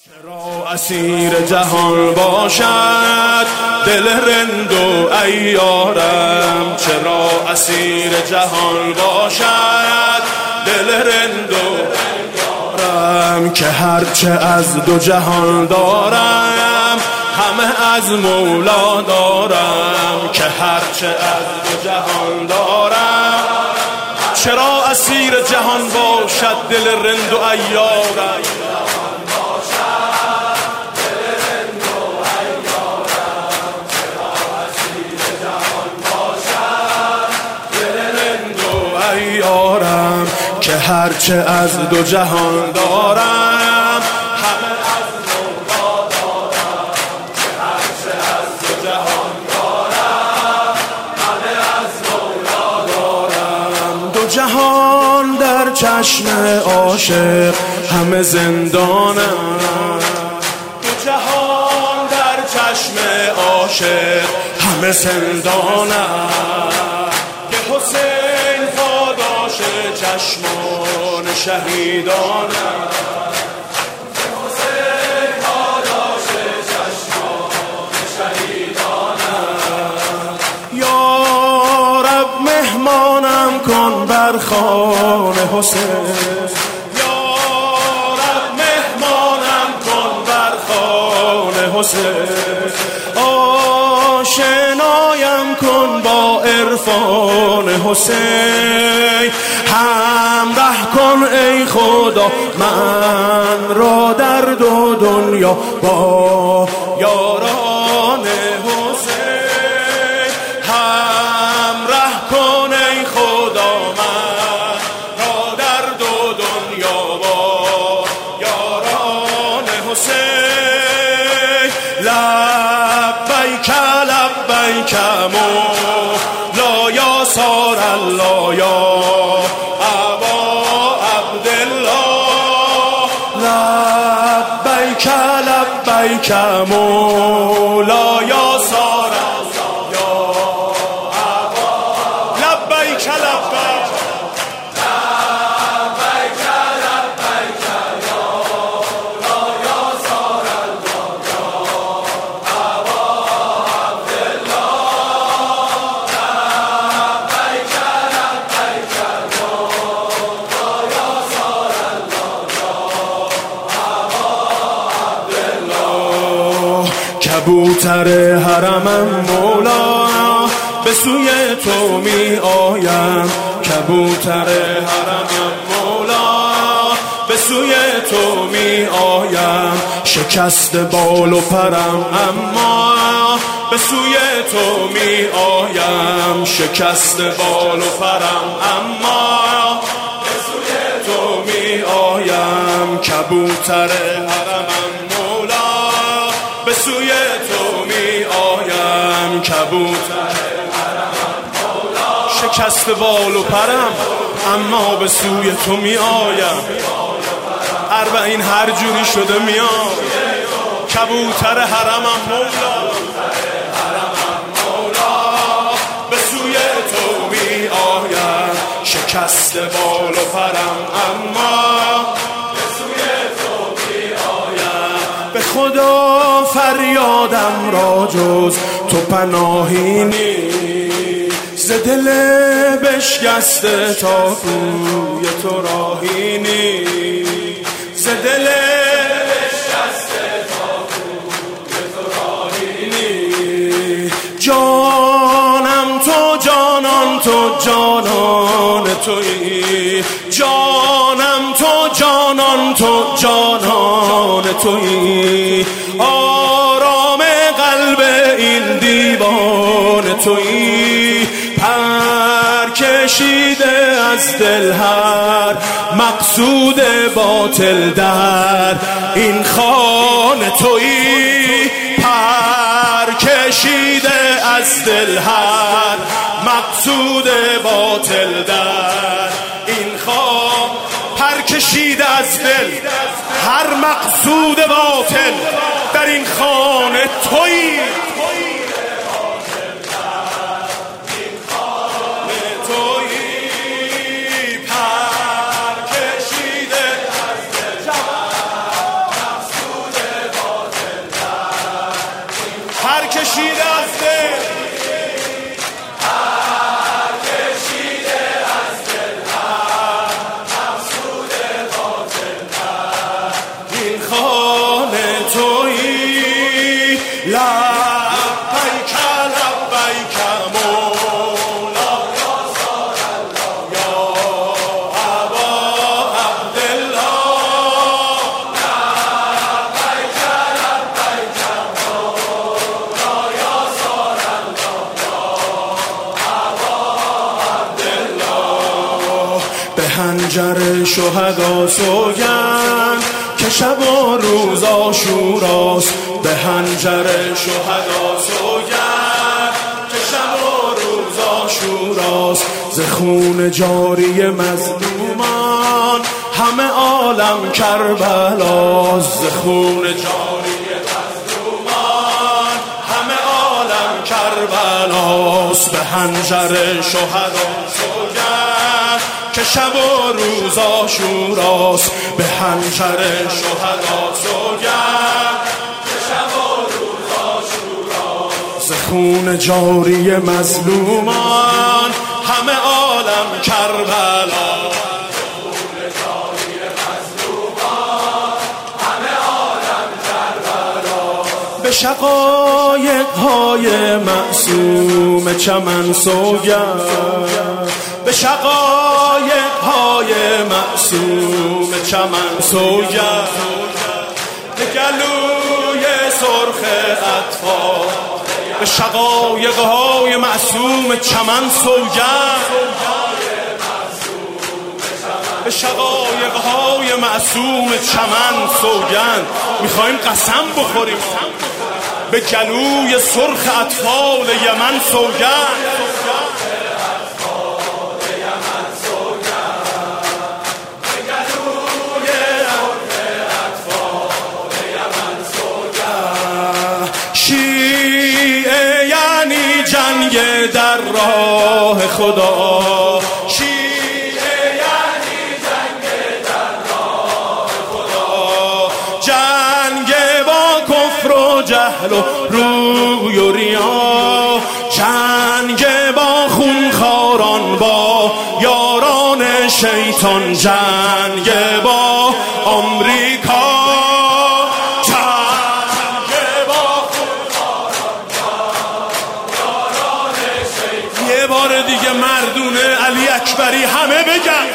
چرا اسیر جهان باشد دل رند و عیارم، چرا اسیر جهان باشد دل رند و عیارم، که هرچه از دو جهان دارم همه از مولا دارم، که هرچه از دو جهان دارم. چرا اسیر جهان باشد دل رند و عیارم، که هرچه از دو جهان دارم همه از مولا دارم، که هرچه از دو جهان دارم همه از مولا دارم. دو جهان در چشم عاشق همه زندانم، دو جهان در چشم عاشق همه زندانم، که حسین پاداش چشمان شهیدانم، حسین پاداش چشمان شهیدانم. یا رب مهمانم کن بر خوان حسین، یا رب مهمانم کن بر خوان حسین، آشنایم کن با عرفان حسین، همراه کن ای خدا من را در دو دنیا با یاران حسین، همراه کن ای خدا من را در دو دنیا با یاران حسین. لبیک لبیک مولا یا سار الله یا لبیک مولا یا سار الله یا ابا لبیک لبیک لبیک لبیک یا مولا یا سار الله یا ابا عبدالله لبیک لبیک یا مولا یا سار الله یا کبوتر حرمم مولا به سوی تو می آیم، کبوتر حرمم مولا به سوی تو می آیم، شکست بال و پرم اما به سوی تو می آیم، شکست بال و پرم اما به سوی تو می آیم، کبوتر حرمم مولا به سوی تو می آیم، کبوتر حرمم مولا شکست بال و پرم اما به سوی تو می آیم، اربعین هر جوری شده میام، کبوتر حرمم مولا به سوی تو می آیم، شکست بال و پرم اما به خدا فریادم را جز تو پناهی نیست، ز دل بشکسته تا کوی تو راهی نیست، ز دل بشکسته تا کوی تو راهی نیست. جانم تو جانان تو جانان تویی، جانم تو جانان تو جانان تویی، آرام قلب این دیوان تویی، پر کشیده از دل هر مقصود باطل در این خانه تویی، پر کشیده از دل هر مقصود باطل در این خانه، پر کشیده از دل هر مقصود باطل در این خانه تویی، پر کشیده از دل کشیده از دل، هر کشیده از دل، هر مقصود باطل، این خانه تویی. لبیک لبیک مولا یا رسول الله، یا ابا عبدالله. لبیک لبیک مولا یا رسول الله، به هنجر شهدا سوگند که شب و روز عاشوراست. به هنجر شهدا سوگند که شب و روز عاشوراست. ز خون جاری مظلومان همه عالم کربلاست. ز خون جاری مظلومان همه عالم کربلاست. به هنجر شهدا سوگند که شب و روز عاشوراست. به هنجر شهدا سوگند که شب و روز عاشوراست. ز خون جاری مظلومان همه عالم کربلا. خون جاری مظلومان همه عالم کربلا. به شقایق های معصوم چمن سوگند، به شقایق های معصوم چمن سوگند. به گلوی سرخ اطفال، به شقایق های معصوم چمن سوگند. به شقایق های معصوم چمن سوگند. میخوایم قسم بخوریم به گلوی سرخ اطفال یمن سوگند. شیعه یعنی جنگ در راه خدا، شیعه یعنی جنگ در راه خدا، جنگ با کفر و جهل و روی و ریا، جنگ با خونخواران با یاران شیطان، جنگ با آمریکا، یه بار دیگه مردونه علی اکبری همه بگن